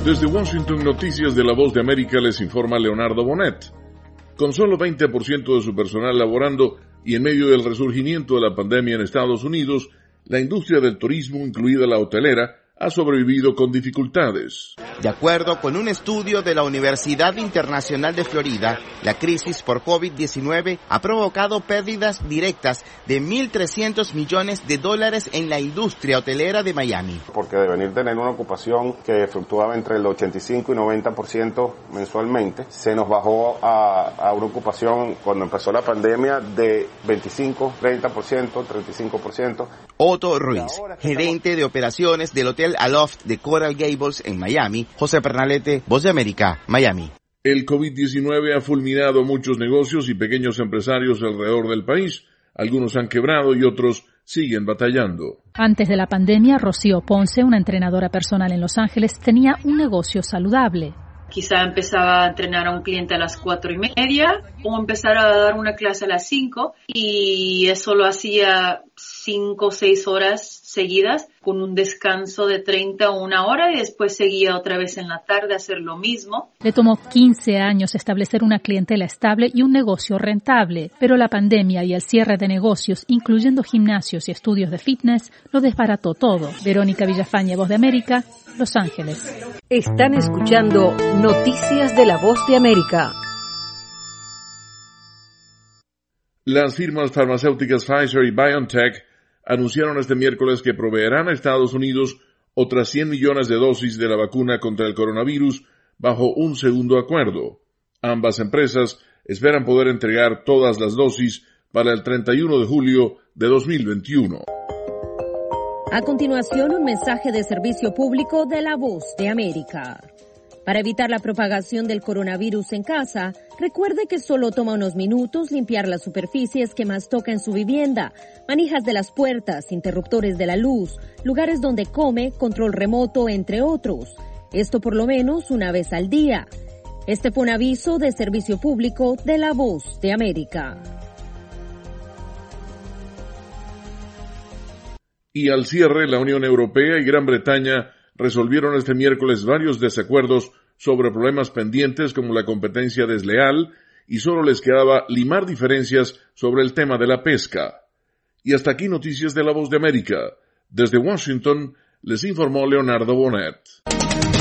Desde Washington, Noticias de la Voz de América, les informa Leonardo Bonet. Con solo 20% de su personal laborando y en medio del resurgimiento de la pandemia en Estados Unidos, la industria del turismo, incluida la hotelera, ha sobrevivido con dificultades. De acuerdo con un estudio de la Universidad Internacional de Florida, la crisis por COVID-19 ha provocado pérdidas directas de $1.300 millones en la industria hotelera de Miami. Porque de venir tener una ocupación que fluctuaba entre el 85 y 90% mensualmente, se nos bajó a una ocupación cuando empezó la pandemia de 25, 30%, 35%. Otto Ruiz, gerente de operaciones del Hotel Aloft de Coral Gables en Miami. José Pernalete, Voz de América, Miami. El COVID-19 ha fulminado muchos negocios y pequeños empresarios alrededor del país. Algunos han quebrado y otros siguen batallando. Antes de la pandemia, Rocío Ponce, una entrenadora personal en Los Ángeles, tenía un negocio saludable. Quizá empezaba a entrenar a un cliente a las 4:30 o empezar a dar una clase a las 5 y eso lo hacía 5 o 6 horas seguidas con un descanso de 30 o 1 hora y después seguía otra vez en la tarde a hacer lo mismo. Le tomó 15 años establecer una clientela estable y un negocio rentable, pero la pandemia y el cierre de negocios, incluyendo gimnasios y estudios de fitness, lo desbarató todo. Verónica Villafañe, Voz de América, Los Ángeles. Están escuchando Noticias de la Voz de América. Las firmas farmacéuticas Pfizer y BioNTech anunciaron este miércoles que proveerán a Estados Unidos otras 100 millones de dosis de la vacuna contra el coronavirus bajo un segundo acuerdo. Ambas empresas esperan poder entregar todas las dosis para el 31 de julio de 2021. A continuación, un mensaje de servicio público de la Voz de América. Para evitar la propagación del coronavirus en casa, recuerde que solo toma unos minutos limpiar las superficies que más toca en su vivienda, manijas de las puertas, interruptores de la luz, lugares donde come, control remoto, entre otros. Esto por lo menos una vez al día. Este fue un aviso de servicio público de la Voz de América. Y al cierre, la Unión Europea y Gran Bretaña resolvieron este miércoles varios desacuerdos sobre problemas pendientes como la competencia desleal y solo les quedaba limar diferencias sobre el tema de la pesca. Y hasta aquí Noticias de la Voz de América. Desde Washington les informó Leonardo Bonet.